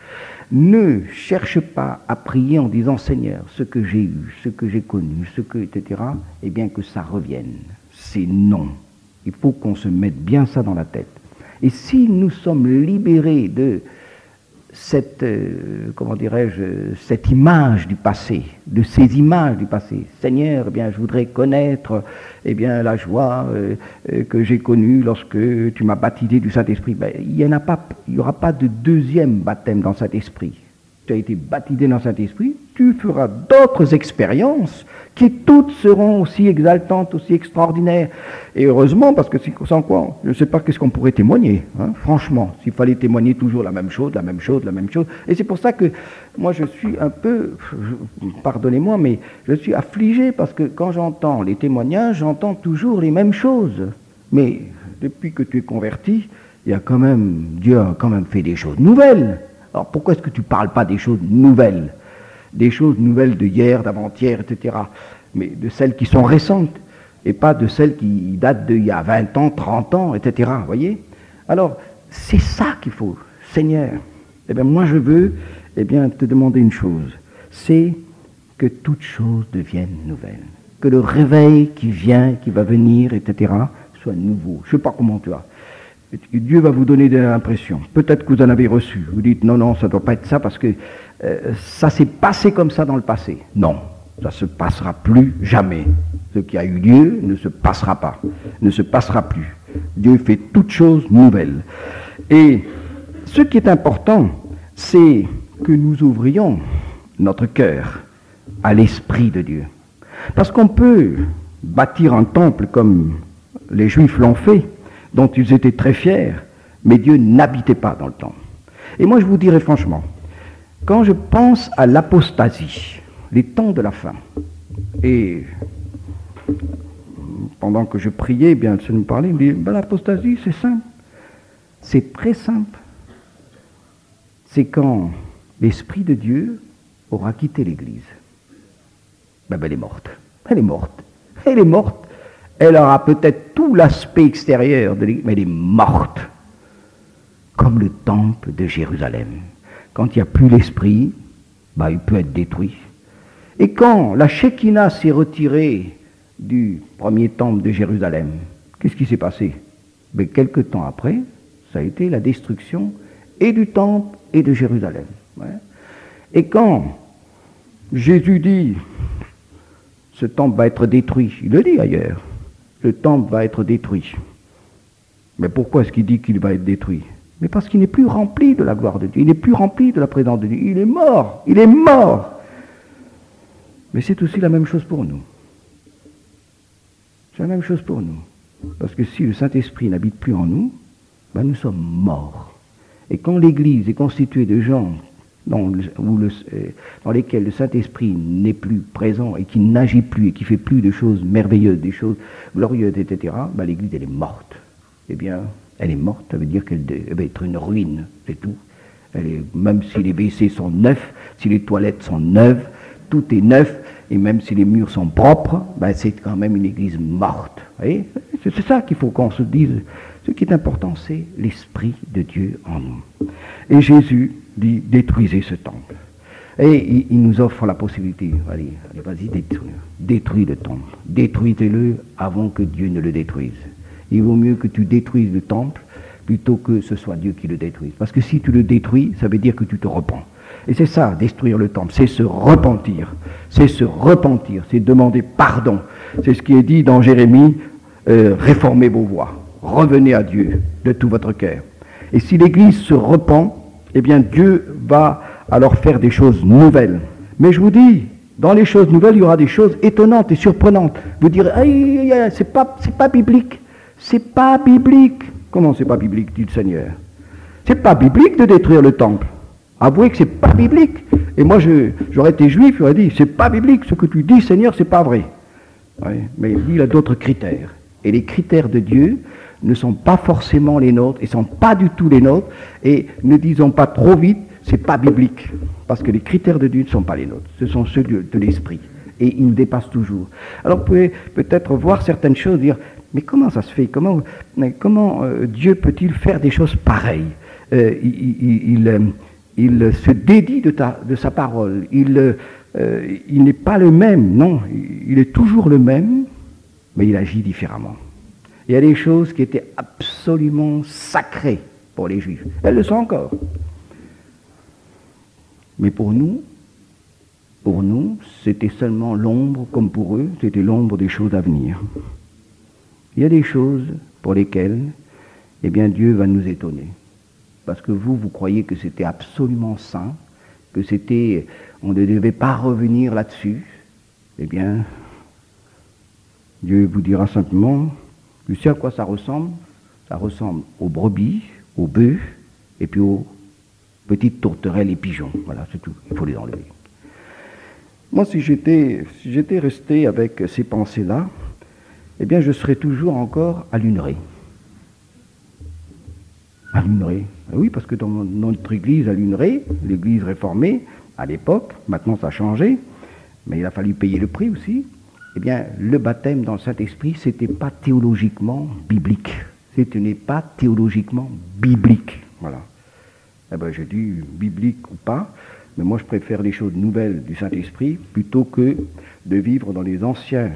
Ne cherche pas à prier en disant « Seigneur, ce que j'ai eu, ce que j'ai connu, etc. » Eh bien que ça revienne. C'est non. Il faut qu'on se mette bien ça dans la tête. Et si nous sommes libérés de cette, cette image du passé, de ces images du passé, Seigneur, eh bien, je voudrais connaître la joie que j'ai connue lorsque tu m'as baptisé du Saint-Esprit. Il n'y aura pas de deuxième baptême dans le Saint-Esprit. Tu as été baptisé dans le Saint-Esprit, tu feras d'autres expériences qui toutes seront aussi exaltantes, aussi extraordinaires. Et heureusement, parce que sans quoi, je ne sais pas qu'est-ce qu'on pourrait témoigner, franchement, s'il fallait témoigner toujours la même chose. Et c'est pour ça que moi je suis un peu, pardonnez-moi, mais je suis affligé parce que quand j'entends les témoignages, j'entends toujours les mêmes choses. Mais depuis que tu es converti, Dieu a quand même fait des choses nouvelles. Alors pourquoi est-ce que tu ne parles pas des choses nouvelles? Des choses nouvelles de hier, d'avant-hier, etc. Mais de celles qui sont récentes, et pas de celles qui datent d'il y a 20 ans, 30 ans, etc. Vous voyez? Alors, c'est ça qu'il faut. Seigneur, moi je veux te demander une chose, c'est que toute chose devienne nouvelle. Que le réveil qui va venir, etc., soit nouveau. Je ne sais pas comment tu as. Dieu va vous donner de l'impression. Peut-être que vous en avez reçu. Vous dites non, ça ne doit pas être ça parce que ça s'est passé comme ça dans le passé. Non, ça ne se passera plus jamais. Ce qui a eu lieu ne se passera pas, ne se passera plus. Dieu fait toutes choses nouvelles. Et ce qui est important, c'est que nous ouvrions notre cœur à l'Esprit de Dieu. Parce qu'on peut bâtir un temple comme les Juifs l'ont fait, dont ils étaient très fiers, mais Dieu n'habitait pas dans le temple. Et moi je vous dirais franchement, quand je pense à l'apostasie, les temps de la fin, et pendant que je priais, le Seigneur me parlait, il me dit, l'apostasie c'est simple, c'est très simple. C'est quand l'Esprit de Dieu aura quitté l'Église. Elle est morte. Elle est morte. Elle est morte. Elle aura peut-être tout l'aspect extérieur de l'Église, mais elle est morte. comme le temple de Jérusalem. Quand il n'y a plus l'esprit, il peut être détruit. Et quand la Shekinah s'est retirée du premier temple de Jérusalem, qu'est-ce qui s'est passé? Quelque temps après, ça a été la destruction et du temple et de Jérusalem. Ouais. Et quand Jésus dit, ce temple va être détruit, il le dit ailleurs, le temple va être détruit. Mais pourquoi est-ce qu'il dit qu'il va être détruit? Mais parce qu'il n'est plus rempli de la gloire de Dieu, il n'est plus rempli de la présence de Dieu, il est mort, il est mort. Mais c'est aussi la même chose pour nous. C'est la même chose pour nous. Parce que si le Saint-Esprit n'habite plus en nous, nous sommes morts. Et quand l'Église est constituée de gens dans lesquels le Saint-Esprit n'est plus présent et qui n'agit plus et qui fait plus de choses merveilleuses, des choses glorieuses, etc., l'Église, elle est morte. Eh bien, elle est morte, ça veut dire qu'elle va être une ruine, c'est tout. Même si les WC sont neufs, si les toilettes sont neuves, tout est neuf, et même si les murs sont propres, c'est quand même une église morte. Vous voyez, c'est ça qu'il faut qu'on se dise. Ce qui est important, c'est l'Esprit de Dieu en nous. Et Jésus dit, détruisez ce temple. Et il nous offre la possibilité, allez, vas-y, détruis le temple. Détruisez-le avant que Dieu ne le détruise. Il vaut mieux que tu détruises le temple plutôt que ce soit Dieu qui le détruise. Parce que si tu le détruis, ça veut dire que tu te repens. Et c'est ça, détruire le temple, c'est se repentir. C'est se repentir, c'est demander pardon. C'est ce qui est dit dans Jérémie, réformez vos voies, revenez à Dieu de tout votre cœur. Et si l'Église se repent, eh bien Dieu va alors faire des choses nouvelles. Mais je vous dis, dans les choses nouvelles, il y aura des choses étonnantes et surprenantes. Vous direz, c'est pas biblique. C'est pas biblique. Comment c'est pas biblique, dit le Seigneur? C'est pas biblique de détruire le temple. Avouez que c'est pas biblique. Et moi, j'aurais été juif, j'aurais dit, c'est pas biblique. Ce que tu dis, Seigneur, c'est pas vrai. Oui, mais lui, il a d'autres critères. Et les critères de Dieu ne sont pas forcément les nôtres, et ne sont pas du tout les nôtres. Et ne disons pas trop vite, c'est pas biblique. Parce que les critères de Dieu ne sont pas les nôtres. Ce sont ceux de l'Esprit. Et ils nous dépassent toujours. Alors, vous pouvez peut-être voir certaines choses, dire, mais comment ça se fait? Comment Dieu peut-il faire des choses pareilles? Il se dédie de sa parole. Il n'est pas le même, non. Il est toujours le même, mais il agit différemment. Il y a des choses qui étaient absolument sacrées pour les Juifs. Elles le sont encore. Mais pour nous, c'était seulement l'ombre, comme pour eux, c'était l'ombre des choses à venir. Il y a des choses pour lesquelles, Dieu va nous étonner. Parce que vous croyez que c'était absolument saint, que on ne devait pas revenir là-dessus. Dieu vous dira simplement, tu sais à quoi ça ressemble? Ça ressemble aux brebis, aux bœufs, et puis aux petites tourterelles et pigeons. Voilà, c'est tout. Il faut les enlever. Moi, si j'étais resté avec ces pensées-là, je serais toujours encore à Luneray. À Luneray. Oui, parce que dans notre église à Luneray, l'église réformée, à l'époque, maintenant ça a changé, mais il a fallu payer le prix aussi, le baptême dans le Saint-Esprit, c'était pas théologiquement biblique. Ce n'est pas théologiquement biblique. Voilà. Je dis biblique ou pas, mais moi je préfère les choses nouvelles du Saint-Esprit plutôt que de vivre dans les anciens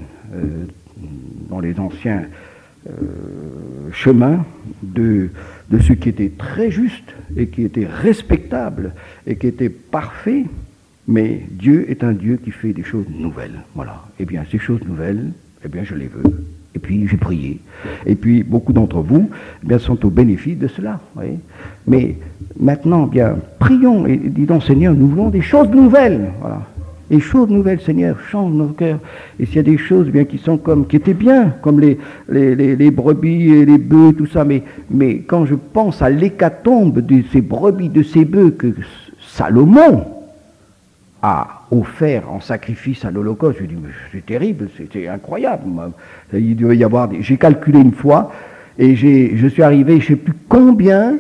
chemins de ce qui était très juste et qui était respectable et qui était parfait. Mais Dieu est un Dieu qui fait des choses nouvelles. Voilà. Ces choses nouvelles, je les veux. Et puis j'ai prié. Et puis beaucoup d'entre vous, sont au bénéfice de cela. Voyez. Mais maintenant, prions et disons, Seigneur, nous voulons des choses nouvelles. Voilà. Les choses nouvelles, Seigneur, change nos cœurs. Et s'il y a des choses qui étaient bien, comme les brebis et les bœufs, tout ça, mais quand je pense à l'hécatombe de ces brebis, de ces bœufs que Salomon a offert en sacrifice à l'Holocauste, je dis, mais c'est terrible, c'est incroyable. Il devait y avoir j'ai calculé une fois, et je suis arrivé, je ne sais plus combien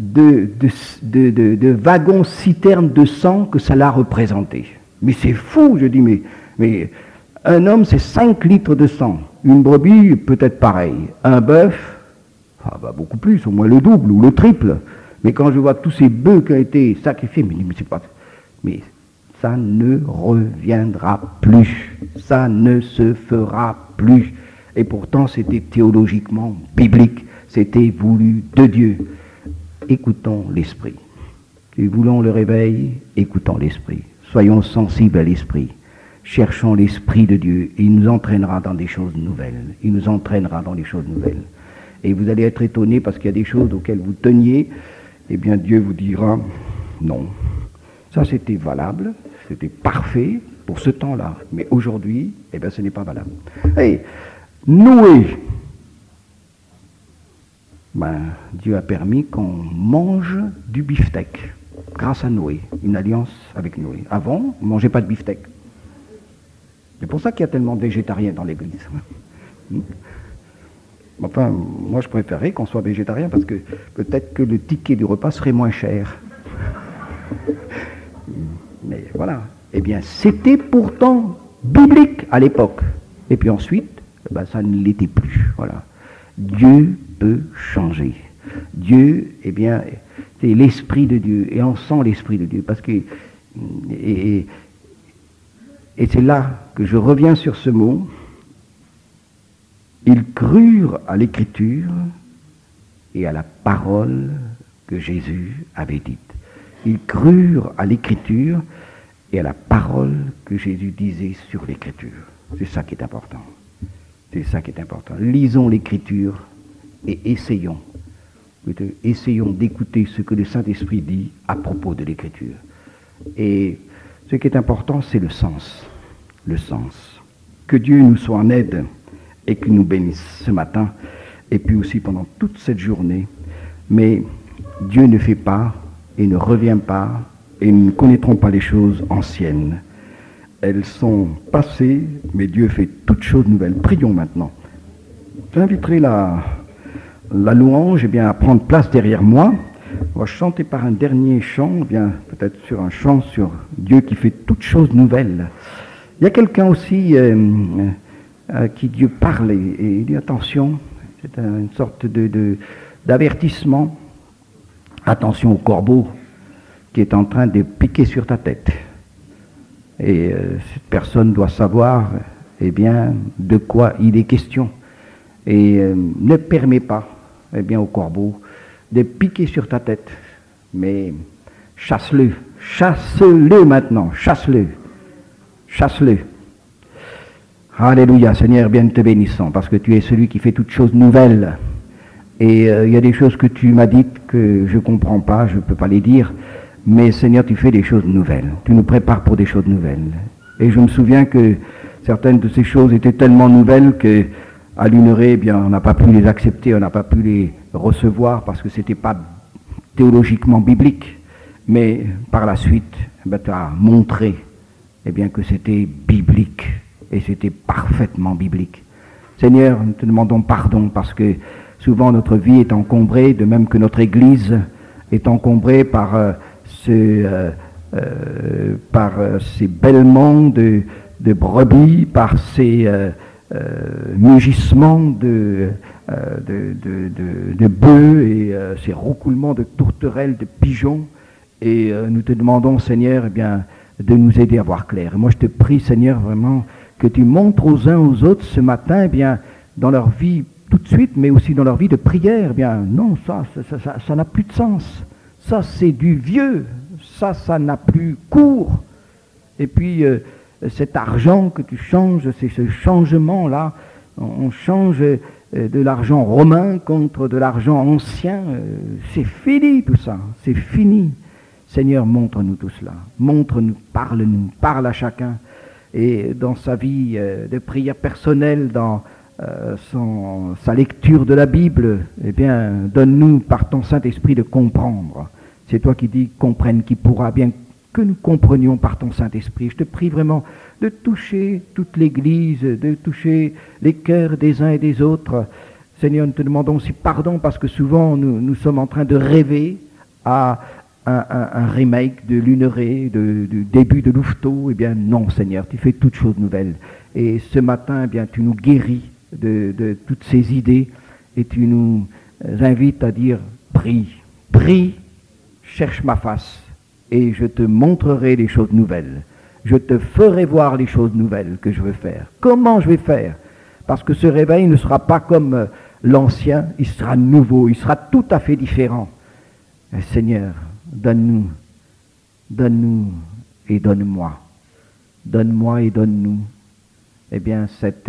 de wagons citernes de sang que ça l'a représenté. Mais c'est fou, je dis, mais un homme, c'est 5 litres de sang. Une brebis, peut-être pareil. Un bœuf, beaucoup plus, au moins le double ou le triple. Mais quand je vois tous ces bœufs qui ont été sacrifiés, mais ça ne reviendra plus. Ça ne se fera plus. Et pourtant, c'était théologiquement biblique. C'était voulu de Dieu. Écoutons l'Esprit. Si voulons le réveil, écoutons l'Esprit. Soyons sensibles à l'Esprit. Cherchons l'Esprit de Dieu. Il nous entraînera dans des choses nouvelles. Il nous entraînera dans des choses nouvelles. Et vous allez être étonnés parce qu'il y a des choses auxquelles vous teniez. Eh bien, Dieu vous dira non. Ça, c'était valable. C'était parfait pour ce temps-là. Mais aujourd'hui, eh bien, ce n'est pas valable. Et Noé, Dieu a permis qu'on mange du beefsteak grâce à Noé, une alliance avec Noé. Avant, on ne mangeait pas de beefsteak. C'est pour ça qu'il y a tellement de végétariens dans l'église. Enfin, moi je préférerais qu'on soit végétarien parce que peut-être que le ticket du repas serait moins cher. Mais voilà. Eh bien, c'était pourtant biblique à l'époque. Et puis ensuite, ça ne l'était plus. Voilà. Dieu peut changer. Dieu, eh bien, c'est l'Esprit de Dieu. Et on sent l'Esprit de Dieu. Parce que, et c'est là que je reviens sur ce mot. Ils crurent à l'Écriture et à la parole que Jésus avait dite. Ils crurent à l'Écriture et à la parole que Jésus disait sur l'Écriture. C'est ça qui est important. C'est ça qui est important. Lisons l'Écriture et essayons d'écouter ce que le Saint-Esprit dit à propos de l'Écriture. Et ce qui est important, c'est le sens. Le sens. Que Dieu nous soit en aide et qu'il nous bénisse ce matin et puis aussi pendant toute cette journée. Mais Dieu ne fait pas et ne revient pas et nous ne connaîtrons pas les choses anciennes. Elles sont passées, mais Dieu fait toutes choses nouvelles. Prions maintenant. J'inviterai la louange à prendre place derrière moi. On va chanter par un dernier chant, peut-être sur un chant sur Dieu qui fait toutes choses nouvelles. Il y a quelqu'un aussi qui Dieu parle et il dit attention, c'est une sorte d'avertissement. Attention au corbeau qui est en train de piquer sur ta tête. Et cette personne doit savoir, de quoi il est question. Et ne permets pas, au corbeau de piquer sur ta tête. Mais chasse-le maintenant, chasse-le. Alléluia, Seigneur, bien te bénissons, parce que tu es celui qui fait toutes choses nouvelles. Et il y a des choses que tu m'as dites que je ne comprends pas, je ne peux pas les dire, mais Seigneur, tu fais des choses nouvelles. Tu nous prépares pour des choses nouvelles. Et je me souviens que certaines de ces choses étaient tellement nouvelles que à l'Uneré, on n'a pas pu les accepter, on n'a pas pu les recevoir parce que c'était pas théologiquement biblique. Mais par la suite, tu as montré que c'était biblique et c'était parfaitement biblique. Seigneur, nous te demandons pardon parce que souvent notre vie est encombrée, de même que notre Église est encombrée par ces bêlements de brebis, par ces mugissements de bœufs et ces roucoulements de tourterelles, de pigeons. Et nous te demandons, Seigneur, de nous aider à voir clair. Et moi, je te prie, Seigneur, vraiment, que tu montres aux uns aux autres ce matin, dans leur vie tout de suite, mais aussi dans leur vie de prière, non, ça n'a plus de sens. Ça, c'est du vieux. Ça n'a plus cours. Et puis, cet argent que tu changes, c'est ce changement-là. On change de l'argent romain contre de l'argent ancien. C'est fini tout ça. C'est fini. Seigneur, montre-nous tout cela. Montre-nous, parle-nous, parle à chacun. Et dans sa vie de prière personnelle, dans sa lecture de la Bible, donne-nous par ton Saint-Esprit de comprendre. C'est toi qui dis comprenne, qui pourra, bien que nous comprenions par ton Saint-Esprit. Je te prie vraiment de toucher toute l'Église, de toucher les cœurs des uns et des autres. Seigneur, nous te demandons aussi pardon parce que souvent nous sommes en train de rêver à un remake de l'Uneré, du début de Louveteau. Non, Seigneur, tu fais toutes choses nouvelles. Et ce matin, tu nous guéris de toutes ces idées et tu nous invites à dire prie cherche ma face et je te montrerai les choses nouvelles. Je te ferai voir les choses nouvelles que je veux faire. Comment je vais faire? Parce que ce réveil ne sera pas comme l'ancien, il sera nouveau, il sera tout à fait différent. Et Seigneur, donne-nous et donne-moi. Donne-moi et donne-nous, eh bien,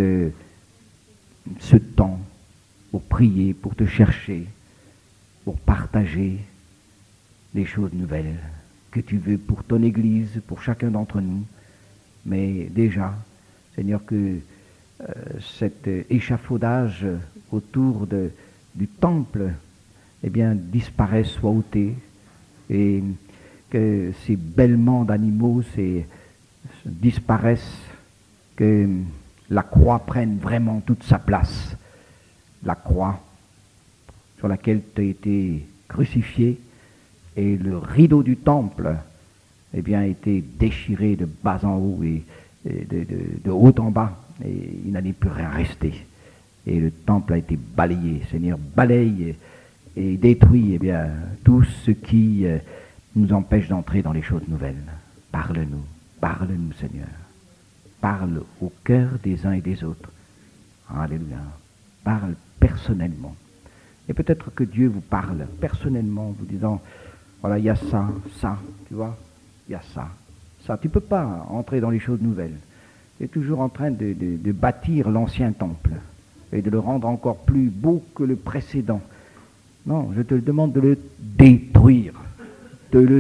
ce temps pour prier, pour te chercher, pour partager les choses nouvelles que tu veux pour ton Église, pour chacun d'entre nous. Mais déjà, Seigneur, que cet échafaudage autour du temple, eh bien, disparaisse, soit ôté, et que ces bêlements d'animaux disparaissent, que la croix prenne vraiment toute sa place. La croix sur laquelle tu as été crucifié, et le rideau du temple, eh bien, a été déchiré de bas en haut et de haut en bas, et il n'allait plus rien rester. Et le temple a été balayé. Seigneur, balaye et détruit, eh bien, tout ce qui nous empêche d'entrer dans les choses nouvelles. Parle-nous, Seigneur. Parle au cœur des uns et des autres. Alléluia. Parle personnellement. Et peut-être que Dieu vous parle personnellement, vous disant, voilà, il y a ça, tu vois, il y a ça. Tu ne peux pas entrer dans les choses nouvelles. Tu es toujours en train de bâtir l'ancien temple et de le rendre encore plus beau que le précédent. Non, je te demande de le détruire, de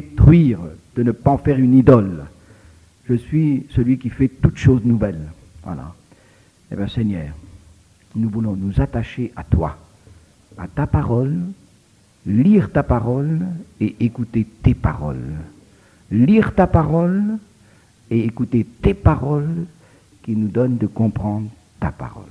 ne pas en faire une idole. Je suis celui qui fait toutes choses nouvelles. Voilà. Eh bien, Seigneur, nous voulons nous attacher à toi, à ta parole, lire ta parole et écouter tes paroles. Lire ta parole et écouter tes paroles qui nous donnent de comprendre ta parole.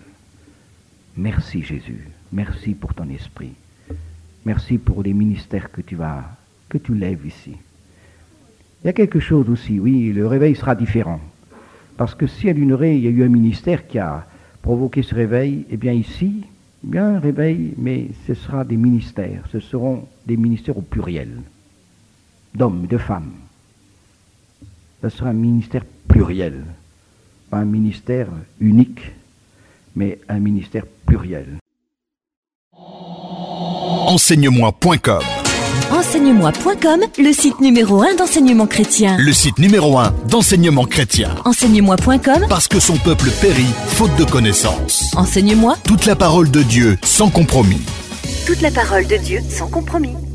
Merci Jésus, merci pour ton esprit. Merci pour les ministères que tu lèves ici. Il y a quelque chose aussi, oui, le réveil sera différent. Parce que si à Luneray, il y a eu un ministère qui a provoqué ce réveil, eh bien ici, bien un réveil, mais ce sera des ministères. Ce seront des ministères au pluriel, d'hommes, de femmes. Ce sera un ministère pluriel, pas un ministère unique, mais un ministère pluriel. Enseignemoi.com. Enseignemoi.com, le site numéro 1 d'enseignement chrétien. Le site numéro 1 d'enseignement chrétien. Enseignemoi.com, Parce que son peuple périt, faute de connaissance. Enseigne-moi Toute la parole de Dieu, sans compromis. toute la parole de Dieu sans compromis.